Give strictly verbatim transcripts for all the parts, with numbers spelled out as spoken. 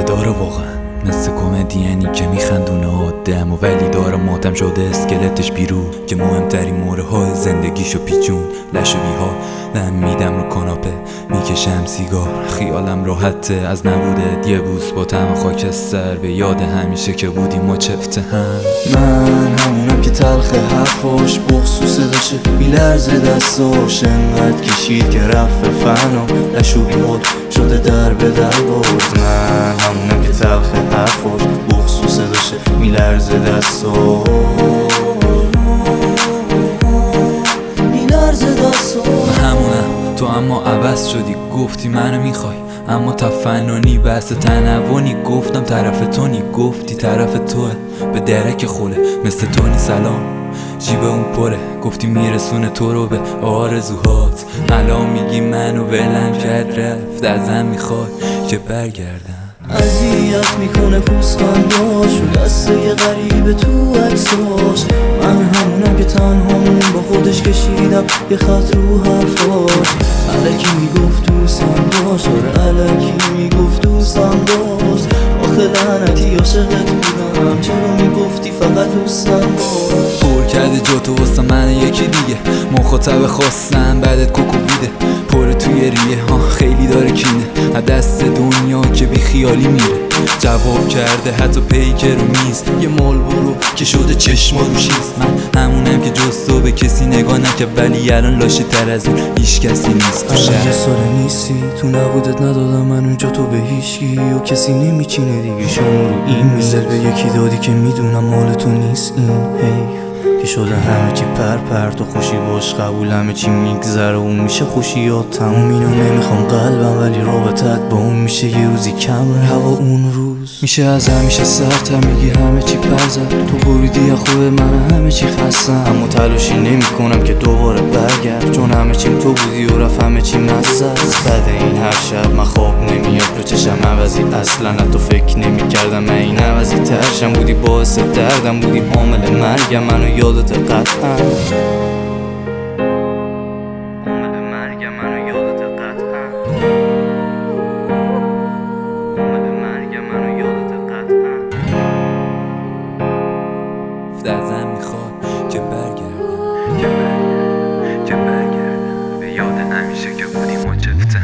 داره واقعا مثل کمدیانی که میخندونه آدم و ولی داره ماتم شده اسکلتش بیرون که مهمترین موره های زندگیشو پیچون لش و بیها دم میدم رو کاناپه میکشم سیگار خیالم راحته از نبوده یه بوس با طعم خاکستر به یاد همیشه که بودیم و چفته هم من همونم که تلخ حرفاش بخصوص داشته بیلرزه دستاش انقدر کشید که رفت فنا لشو بیمود شده در به در باز من همونم که تلخ حرفاش بخصوص داشته میلرزه دستاش میلرزه دستاش همونم تو اما عوض شدی گفتی منو میخوای اما تفننی بحث تنوعی گفتم طرف تو نی گفتی طرف توه به درک خوله مثل تونی سلام جیب اون پره گفتی میرسونه تو رو به آرزوهات الان میگی منو ولم کرد رفت ازم میخوای که برگردم اذیت میکنه پوسخنداش و دسته غریبه تو عکساش من همونم که تنهامون با خودش کشیدم یه خط رو حرفاش الکی میگفت دوستم باش آره الکی میگفت دوستم باش آخه لعنتی عاشقت بودم چرا میگفتی فقط دوستم باش پر کرده جا تو واسه من یکی دیگه مخاطب خواستم بعدت کوکویده پر توی ریه ها خیلی داره کینه از دست دنیا که بی خیالی میره جواب کرده حتی پیکر رو میز یه مال برو که شده چشما رو شیز من همونم که جز تو به کسی نگاه نکرد ولی الان لاشی تر از اون هیچ کسی نیست تو شهر یه سال نیستی تو نبودت ندادم من اونجا تو به هیچکی و کسی نمیچینه دیگه شما رو این میزل به یکی دادی که میدونم مال تو نیست این حیف که شده همه چی پر پر تو خوشی باش قبول همه چی میگذره اون میشه خوشیات تموم اینو نمیخوام قلبم ولی رابطت با اون میشه یه روزی کمره هوا اون روز میشه از همیشه سرتر میگی همه چی پر زد تو بریدی خوب من همه چی خستم اما تلاشی نمی کنم که دوباره برگرد چون همه چیم تو بودی و رفت همه چی مزه است بعد این هر شب من خواب نمیاد رو چشم عوضی اصلا تو فکر نمی کردم من این عوضی ترشم بودی باعث دردم بودی حامل مرگم منو یادت قطعا حامل مرگم منو یادت قطعا حامل مرگم منو یادت قطعا ازم میخواد که برگردم که برگردم که برگردم به یاد همیشه که بودیم و چفته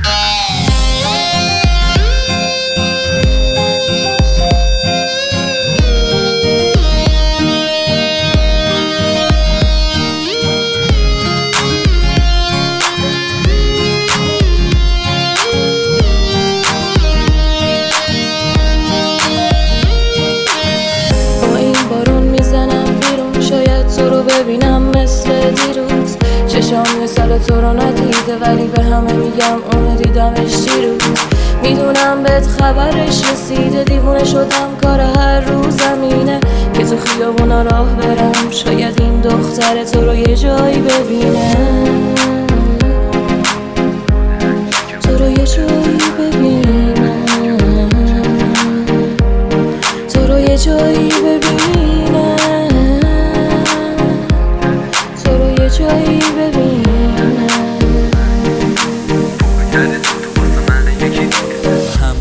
ببینم مثل دیروز چشام مثال تو رو ندیده ولی به همه میگم اونو دیدمش دیروز میدونم بهت خبرش رسیده دیوونه شدم کار هر روز زمینه که تو خیابونا راه برم شاید این دختر تو رو یه جایی ببینه تو رو یه جایی ببینه تو رو یه جایی ببینه جایی ببینه کرده تو تو واسه من یکی دیگه